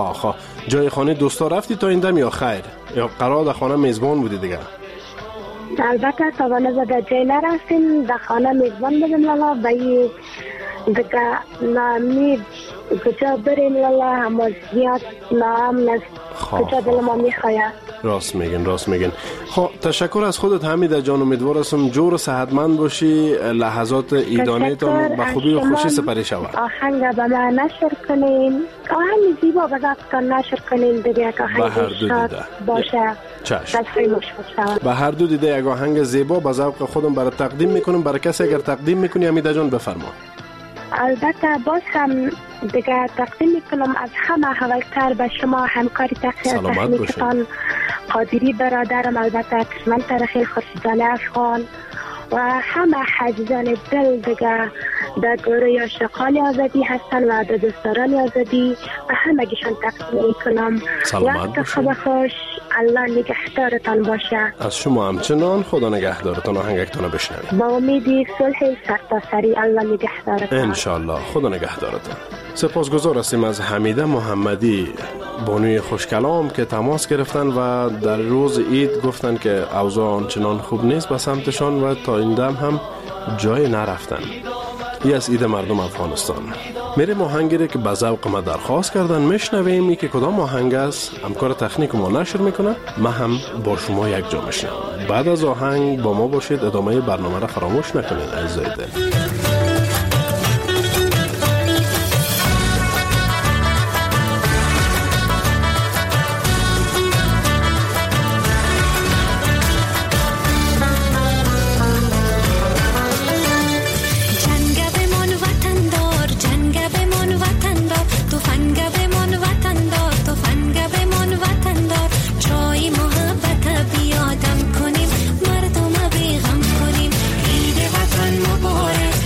S15: جای خانه دوستا رفتی تا این دم یا خیر؟ یا قرار در خانه میزبان بودی دیگه؟
S17: البته تا به در جای نرسیم در خانه میزبان بدیم لالا بایی دیگه نامی کجا بریم لالا اما زیاد نام نست کجا دل ما میخواید.
S9: راست میگن. خب تشکر از خودت حمیده جان، امیدوار هستم جور و صحتمند باشی، لحظات ایدانیتان به خوبی و خوشی سپری شود.
S17: آهنگ به من نشر کنین، آهنگ زیبا به ذاتتان نشر کنین دیگه که آهنگ شاد باشه.
S9: چشم. به هر دو دیده یک آهنگ زیبا به ذوق خودم برای تقدیم میکنم. برای کسی اگر تقدیم میکنی حمیده جان بفرما.
S17: البته باز هم دیگه تقدیم میکنم از همه اولتر به شما همکاری تکنیکتان قادری برادرم، البته کشمن ترخیل خورشیدانه افغان و همه عزیزان دل دیگه در گروه عاشقان آزادی هستن و در دوستداران آزادی و همگیشان تقدیم میکنم. وقت خوب خوش، الله نگهدارتان باشه.
S9: از شما همچنان، خدا نگهدارتان. آهنگتان بشنوید.
S17: با امیدی صلح سرتاسری، الله نگهدارتان
S9: انشالله. خدا نگهدارتان. سپاسگزار هستیم از حمیده محمدی بانوی خوشکلام که تماس گرفتن و در روز عید گفتن که اوضاع آنچنان خوب نیست به سمتشان و تا این دم هم جای نرفتن. این از عید مردم افغانستان. میریم آهنگی که به ذوق ما درخواست کردن میشنویم. این که کدام آهنگ است همکار تکنیک ما نشر میکنه، ما هم با شما یک جا میشنویم. بعد از آهنگ با ما باشید، ادامه برنامه را فراموش نکنید عزیزای دل.
S18: بیادم کنیم مردم بیغم کنیم. عید وطن مبارک،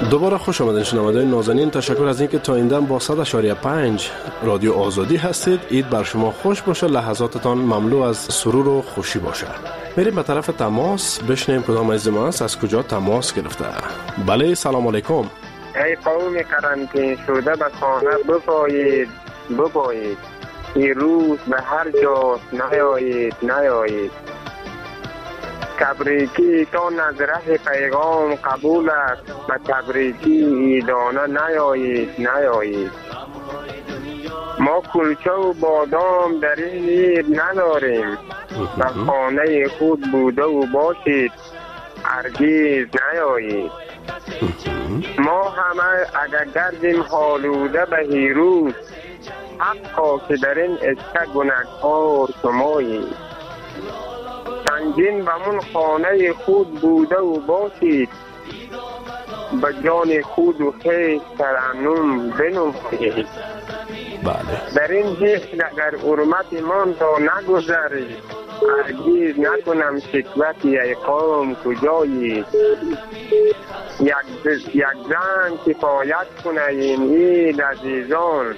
S9: دوباره خوش آمدین شنوندگان نازنین. تشکر از اینکه تا این دم با 100.5 رادیو آزادی هستید. عید بر شما خوش باشه، لحظاتتان مملو از سرور و خوشی باشه. بریم به طرف تماس بشنیم کدام از ما از کجا تماس گرفته. بله سلام علیکم.
S18: ای قوم قرنطین شده به خانه ببایید این روز به هر جا نیایید تبریکی تا نظره پیغام قبول است به تبریکی ایدانه نیایید ما کلچه و بادام در این عید نداریم به خانه خود بوده و باشید هرگز نیایید ما همه اگر گردیم حالوده به هیروز حقا که در این عشق گناهکار شمایید سنگین به من خانه خود بوده و باشید به جان خود و خیش ترنم بنمایید در این حیث اگر حرمت من تا نگذارید هرگز نکنم شکوتی ای قوم کجایید یک زن کفایت کنه این عید عزیزان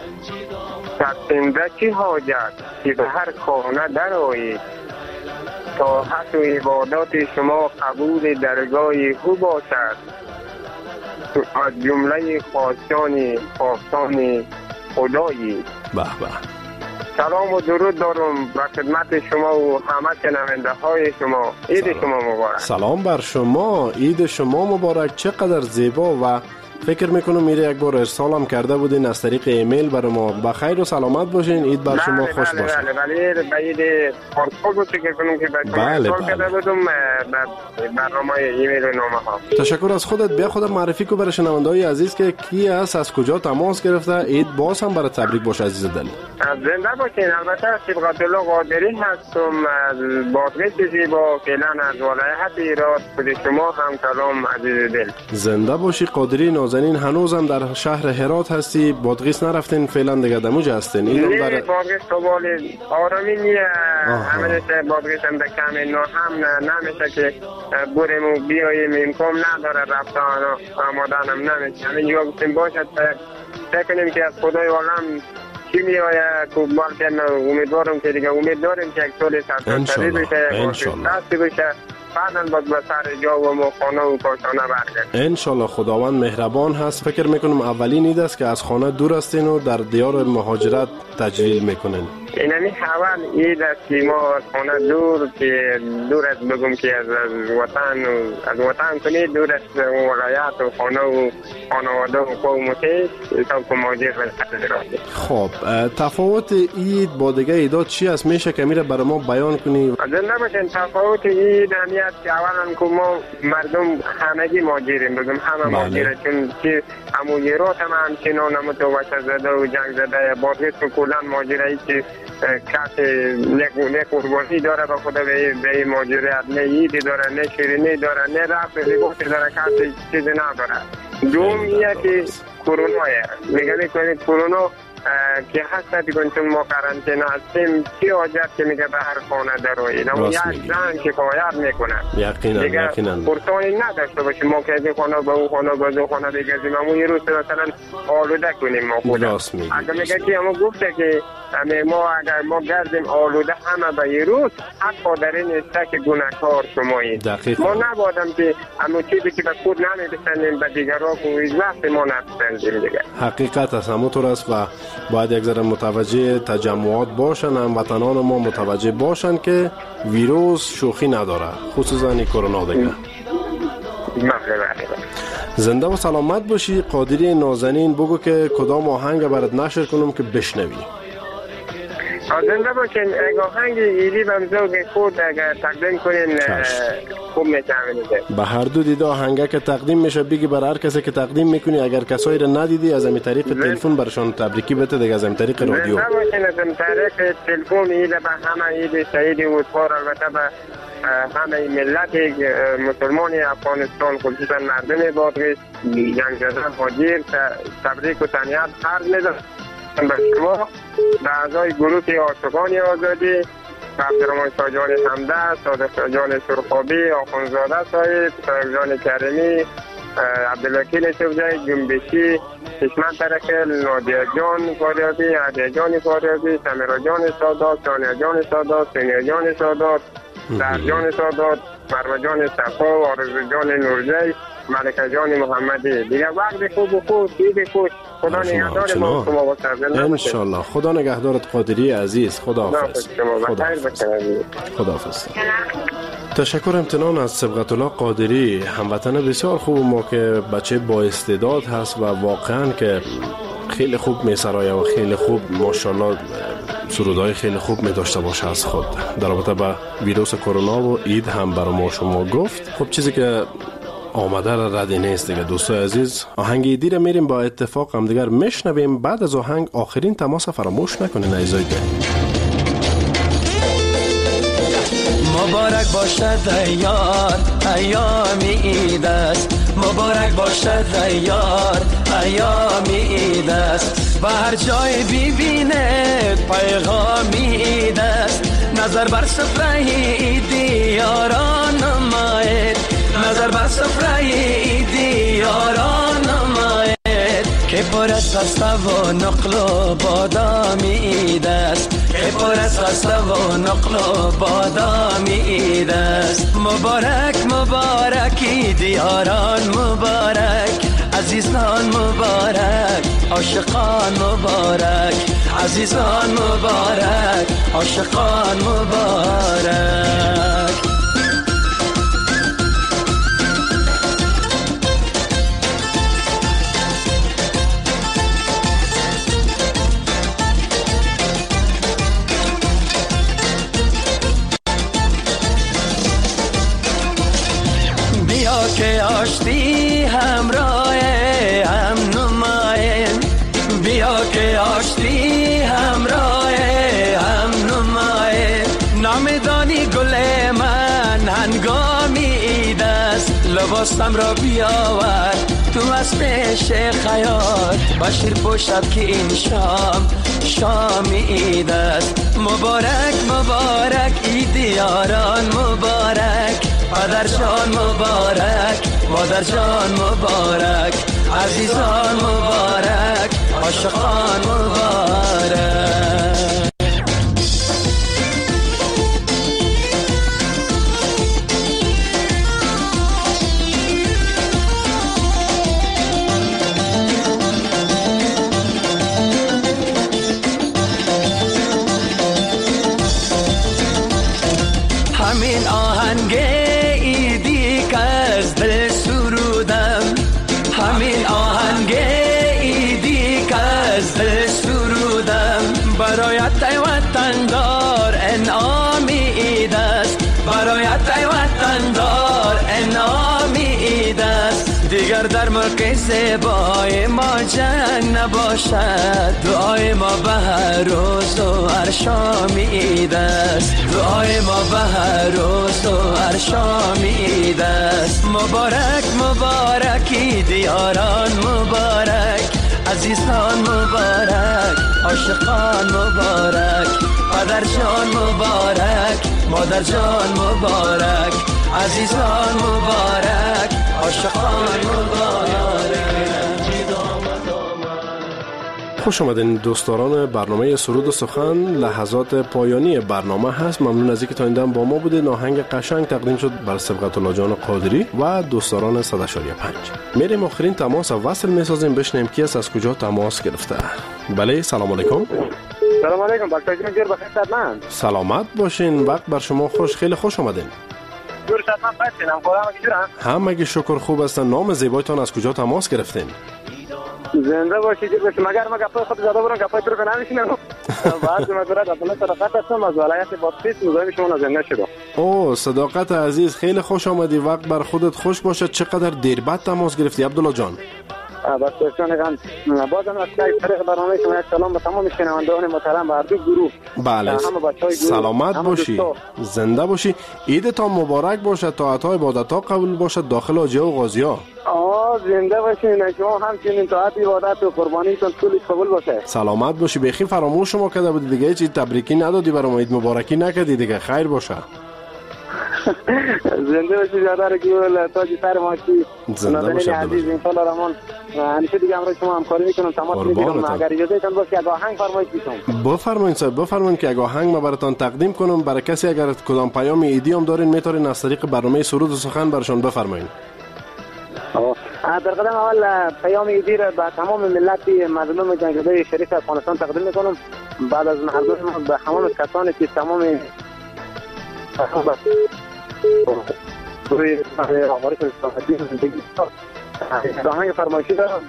S18: سرسنده چی حاجت که به هر خانه درآیید طاعت و عبادات شما قبول درگاه او باشد از جمله خواستان خدایی.
S9: به
S18: سلام و درود دارم به خدمت شما و همه شنونده های شما. عید شما مبارک.
S9: سلام بر شما، عید شما مبارک. چقدر زیبا و فکر میکنم میره یک بار ارسال هم کرده بودین از طریق ایمیل برای ما. بخیر و سلامت باشین، عید بر شما خوش باشه.
S18: بله به عید پارسال بود فکر کنم که ارسال کرده بودم برنامه ایمیل و نامه ها.
S9: تشکر از خودت. بیا خودت معرفی کو برای شنونده‌های عزیز که کی است، از کجا تماس گرفته. عید باز هم برای تبریک باشه عزیز دل.
S18: زنده باشین. البته صبغت الله قادری هستم از بادغیس زیبا، فعلا از ولایت ایران. خود شما هم سلام عزیز دل.
S9: زنده باشی قادری نازنین. هنوزم در شهر هرات هستی؟ بادغیس نرفتین فعلا دیگه؟ دموج هستین؟
S18: اینم برای بادغیس سوال آرامی نیه. همه بادغیس هم دکم اینا هم نمیشه که بریم و بیاییم، امکان نداره رفتن آمادن هم نمیشه. همین جا گفتیم باشد تکنیم که از خدای عالم چی میآید که بلکه امیدوارم که دیگه امید داریم که یک سال سرسری بشه دستی بشه بعداً باز به سر جا و خانه و کاشانه برگرد.
S9: انشالله خداوند مهربان هست. فکر میکنم اولین عید است که از خانه دور هستین و در دیار مهاجرت تجلیل میکنین.
S18: اینمی اول عید است که ما از خانه دور است بگم که از وطن کنید دور است ولایت و خانه و خانواده و قوم و خیش حساب که مهاجر برد.
S9: خب تفاوت عید با دیگه عیدات چی است؟ میشه که میره برای ما بیان کنی؟
S18: زنده باشین. تفاوت عید همیت که اولا که ما مردم همگی مهاجریم بگم همه مهاجره، چون که امویرات همچنان متوجه زده و جنگ زده بادغیس و کلان مهاجره که کسی نه قربانی داره به خدا به این مهاجرت، نه عیدی داره، نه شیرینی داره، نه رفت لباسی داره، کسی چیزی نداره. دوم اینه که کرونایه میگه کنید کرونا که هست دیگه چون ما قرنطینه هستیم چی حاجت که میگه به هر خانه درایید، اما یک زن که کفایت میکنه
S9: یقینا
S18: پرسانی نداشته باشیم ما که از این خانه به اون خانه به اون خانه بگردیم، اما یه روز مثلا آلوده کنیم ما خودم. اگر میگه که اما گفته که ما اگر ما گردیم آلوده همه به یه روز حتی در این است که گناهکار شمایید. ما نبادم که اما چیزی که به خود نمیبسنیم به دیگران که هیچ وقت ما نبسنیم دیگه.
S9: حقیقت است همونطور است و باید یک ذره متوجه تجمعات باشن، هموطنان ما متوجه باشن که ویروس شوخی نداره، خصوصا این کرونا دیگه. زنده و سلامت باشی. قادری نازنین بگو که کدام آهنگ برات نشر کنم که بشنوی.
S18: زنده باشین. آهنگ ایلی بمزوگ خود اگر تقدیم کنین خوب میتونید.
S9: به هر دو دیده آهنگه که تقدیم میشه بگی برای هر کسی که تقدیم میکنی، اگر کسایی رو ندیدی از این طریق تلفن برشان تبریکی بده دیگه، از این طریق رادیو.
S18: زنده باشین. از این طریق تلفن ایده به همه عید سعید امیدوار، البته به همه ملت مسلمان افغانستان خصوصا مردم بادغیس جنگ زده مهاجر تبریک و تهنیت عرض می‌کنم به شما، به اعضای گروه عاشقان آزادی، عبدالرحمن شاجان حمده، صادق شاجان سرخابی، آخوندزاده صاحب، صاحب جان کریمی، عبدالوکیل یوسفزئی، جنبشی، چشمن ترکل، نادیه جان فاریابی، عدیه جان فاریابی، سمیرا جان سادات، ثانیه جان سادات، سینیه جان سادات، سهر جان سادات، مروه جان صفا، آرزو جان نورزی، ملکه جان محمدی. دیگه وقت خوب و خوب، عید خوش. خدا نگهدار ما شما با سرزنده
S9: ان شاء الله. خدا نگهدارت قادری عزیز. خداحافظ. خداحافظ. تشکر امتنان از صبغت الله قادری، هموطن بسیار خوب ما که بچه با استعداد هست و واقعا که خیلی خوب میسرایه و خیلی خوب ماشاءالله سرودهای خیلی خوب می داشته باشه از خود. در رابطه با ویروس کرونا و عید هم برای ما شما گفت. خب چیزی که آمده را ردی نیست دیگه. دوستای عزیز، آهنگ ایدی را میریم با اتفاق هم دیگر میشنویم. بعد از آهنگ آخرین تماس فراموش نکنین عزیزای دل.
S15: مبارک باشد ایار ایام عید است، مبارک باشد ایار ایام عید است، به هر جای ببینه پیغام عید است. نظر بر سفره عیدی یاران نماید، نظر بر سفره عیدی یاران نماید، که پر از خسته و نقل و بادام عید است، که پر از خسته و نقل و بادام عید است. مبارک مبارک عید یاران مبارک، عزیزان مبارک، عاشقان مبارک، عزیزان مبارک، عاشقان مبارک. که آشتی همراه هم نمایم، بیا که آشتی همراه هم نمایم. نامدانی گل من هنگامی عید است، لباسم را بیاور تو از پیش خیال، بشیر پوشد که این شام شام عید است. مبارک مبارک عید یاران مبارک، پدر جان مبارک، مادر جان مبارک، عزیزان مبارک، عاشقان مبارک. همین آهنگ همین آهنگ ایدی که از دل سرودم، برایت ای وطن دار انعام عید است، برایت ای وطن دار انعام عید است. دیگر در ملک زیبای ما جنگ نباشد، دعای ما به هر روز و هر شام عید است، دعای ما به هر روز و هر شام عید است. مبارک مبارک عید یاران مبارک، عزیزان مبارک، عاشقان مبارک، پدر جان مبارک، مادر جان مبارک، عزیزان مبارک، عاشقان مبارک.
S9: خوش آمدین دوستداران برنامه سرود و سخن. لحظات پایانی برنامه هست. ممنون از اینکه تا این دم با ما بودید. آهنگ قشنگ تقدیم شد بر صبغت الله جان قادری و دوستداران 100.5. میریم آخرین تماس وصل میسازیم، بشنیم کی است، از کجا تماس گرفته. بله سلام علیکم.
S18: سلام علیکم. بخیر جان بخیر خدمت.
S9: سلامت باشین. وقت بر شما خوش. خیلی خوش آمدین.
S18: جور خدمت باشین.
S9: همگی شکر خوب هستن. نام زیبایتان از کجا تماس گرفتین؟
S18: زنده باشید. مگر ما گپای خود زیاده برم، گپای تو رو نمیشینم. بعد ما برات اصلا صداقت هستم از ولایت بادغیس، مزاحم شما زنده شدم.
S9: اوه صداقت عزیز، خیلی خوش آمدی. وقت بر خودت خوش باشه. چقدر دیر بعد تماس گرفتی عبدالله جان؟
S18: بس دوستان بازم از طریق برنامه شما یک سلام به تمام شنوندگان محترم و هر دو گروه.
S9: بله سلامت باشی، زنده باشی. عیدتان مبارک باشه، طاعت‌ها عبادت‌ها قبول باشه داخل حاجی‌ها و غازی‌ها.
S18: زنده باشین. شما همچنین طاعت عبادت و قربانیتون کلی قبول باشه.
S9: سلامت باشی. بخی فراموش شما کرده بودی دیگه، هیچ تبریکی ندادی برام، عید مبارکی نکردی دیگه. خیر باشه.
S10: زنده باشی جادار گیول تاج سر ماشی
S9: زنده باشی
S10: عزیز ان شاء الله رحمان. همیشه دیگه امروز شما همکاری میکنم تماس میگیرم اگر اجازه تان باشه یک آهنگ فرمایش میکنم.
S9: بفرمایید صاحب بفرمایید که یک آهنگ ما براتون تقدیم کنم. برای کسی اگر کدام پیام ایدی هم دارین میتونین از طریق برنامه سرود و سخن برشون بفرمایید.
S10: در قدم اول پیام ایدی را به تمام ملت مظلوم جنگزده شریف افغانستان تقدیم میکنم. بعد از مردم به تمام کسانی که تمام روی آمارش استفاده زندگی آهنگ فرمایشی دارم.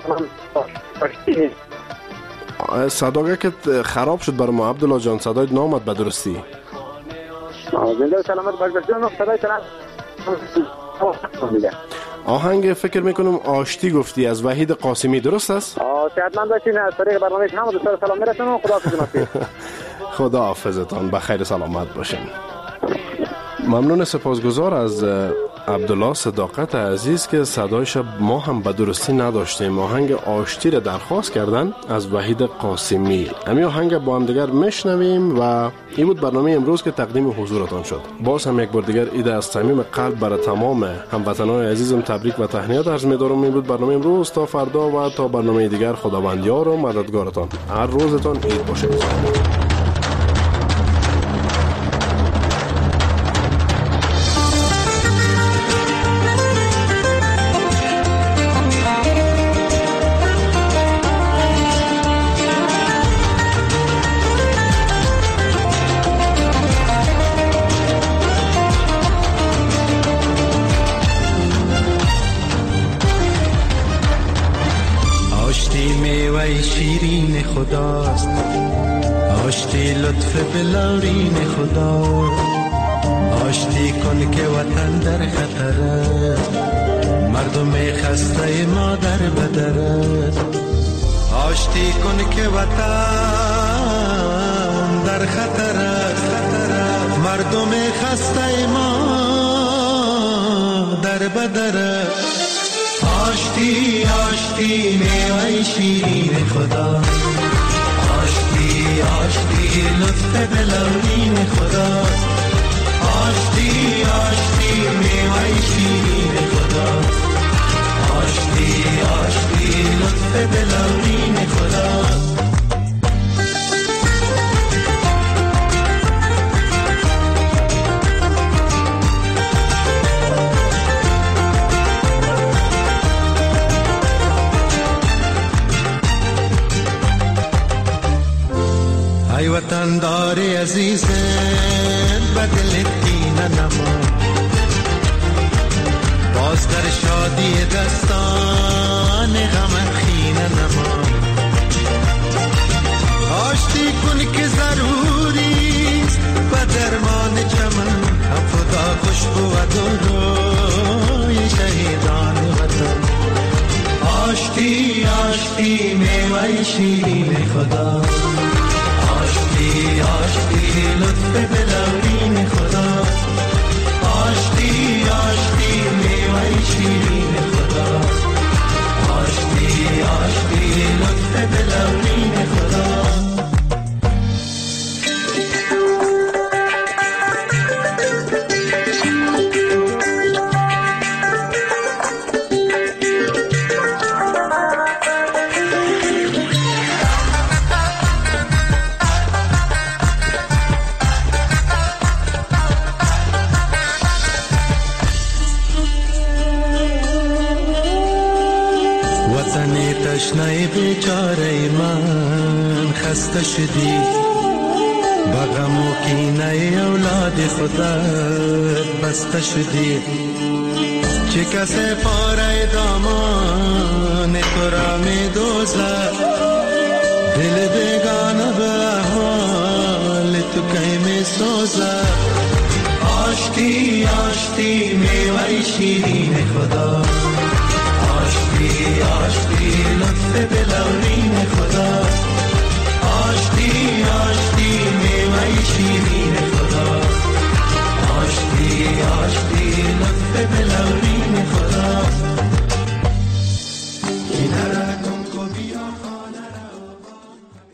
S9: صداقه که خراب شد برای ما عبدالله جان، صدای نامد به درستی.
S10: زنده و سلامت باشید. صدای سلام.
S9: آهنگ فکر میکنم آشتی گفتی از وحید قاسمی، درست است؟
S10: صحتمند باشین. از طریق برنامه همه دوستان سلام میرسونم.
S9: خدا حافظتان، بخیر سلامت باشین. ممنون، سپاسگزار از عبدالله صداقت عزیز که صدایش ما هم به درستی نداشتیم. آهنگ آشتی را درخواست کردن از وحید قاسمی. همین آهنگ با هم دیگر میشنویم و این بود برنامه امروز که تقدیم حضورتان شد. باز هم یک بار دیگر ایده از صمیم قلب برای تمام هموطنان عزیزم تبریک و تهنیت عرض می‌دارم. این بود برنامه امروز. تا فردا و تا برنامه دیگر خداوند یار و مددگارتان. هر روزتان عید باشه.
S15: شیرین خداست، آشتی لطف بلورین خدا، آشتی کن که وطن در خطر است، مردم خسته ما در بدر است. آشتی کن که وطن در خطر است، مردم خسته ما در بدر است. آشتی آشتی میوه شیرین خدا، آشتی آشتی لطف بلورین خدا، آشتی آشتی میوه شیرین خدا، آشتی آشتی لطف بلورین خدا. ای وطن داری عزیز بدل دین نما، باز در شادی دستان غم خین نما. آشتی کن که ضروری است به درمان چمن، هم خدا خوشبو و روی شهیدان وطن. آشتی آشتی میوه شیرین خدا، آشتی آشتی لطف بلورین خدا، آشتی آشتی میوه شیرین خدا، آشتی آشتی لطف بلورین خدا. تشنه بیچاره من خسته شدی، بغم و کینه اولاد خودت بسته شدی. چه کسی پاره دامان تو را می دوزد، دل بیگانه به حال تو کی می سوزد. آشتی آشتی میوه شیرین خدا، آشتی آشتی لطف بلورین خدا،